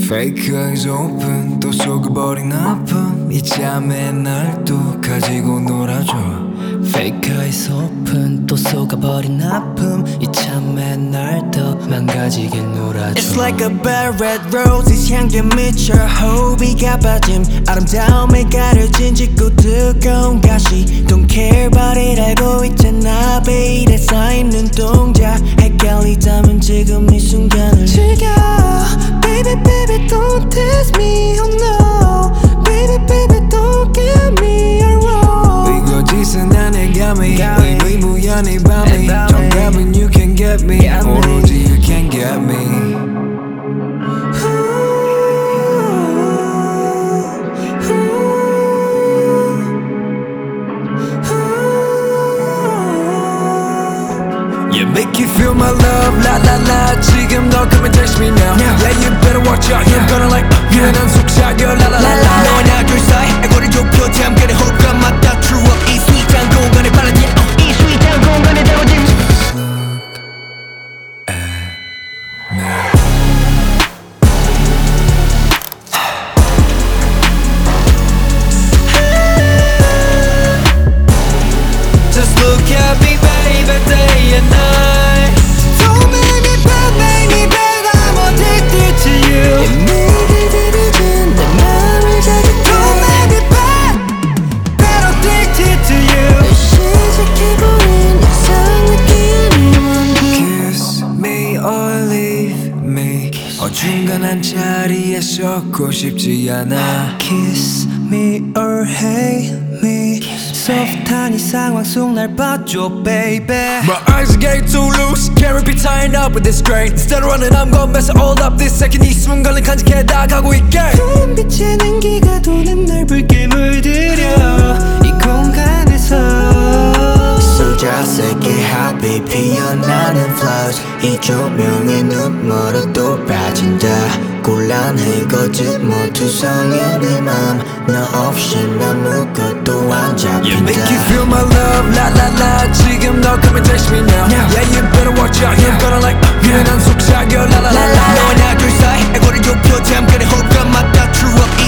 Fake eyes open 또 속여버린 아픔 이 잠에 날 또 가지고 놀아줘 Fake eyes open 또 속아버린 아픔 이참에 날 더 망가지게 놀아줘 It's like a bad red roses 향기에 미쳐 호비가 빠짐 아름다움에 가려진 짙고 뜨거운 가시 Don't care about it 알고 있잖아 베일에 쌓인 눈동자 헷갈리다면 지금 이 순간을 즐겨 Baby baby don't test me oh no Baby baby don't get me wrong 이거짓은 안 해감이 의무연 이 밤이 정답은 you can get me 오로지 you can get me Yeah, make you feel my love, la la la 지금 너 come and text me now Yeah, you better watch out, you're gonna like 유난한 속삭여, la la la la 너와 나 둘 사이 애고를 좁혀 잠깐의 호흡과 맞다 True up 이 스윗한 공간에 바라지 이 스윗한 공간에 담아진 Just look at me baby day and night Don't make me bad, make me bad I'm addicted to you 내게 들이진 내 맘을 자극해 Don't make me bad, bad addicted to you 시작해버린 이상 느낌이 원해 Kiss me or leave me 어중간한 자리에 썩고 싶지 않아 Kiss me or hate me 소프트한 이 상황 속 날 봐줘 baby My eyes are getting too loose Can't be tying up with this grain Instead of running I'm gonna mess it all up This second 이 순간을 간직해 나가고 있게 푸른 빛의 냉기가 도는 날 붉게 물들여 이 공간에서 소자스럽게 하비 피어나는 flowers 이 조명에 눈멀어도 빠진다 곤란해 거짓 모투성인 내 맘 너 없이 아무것도 안 잡힌다 Yeah, make you feel my love, la la la 지금 너 come and text me now Yeah, you better watch out, you're gonna like 유난한 속삭여, la la la la 너와 나 둘 사이 애고를 좁혀 잠깐의 호흡과 맞다 True up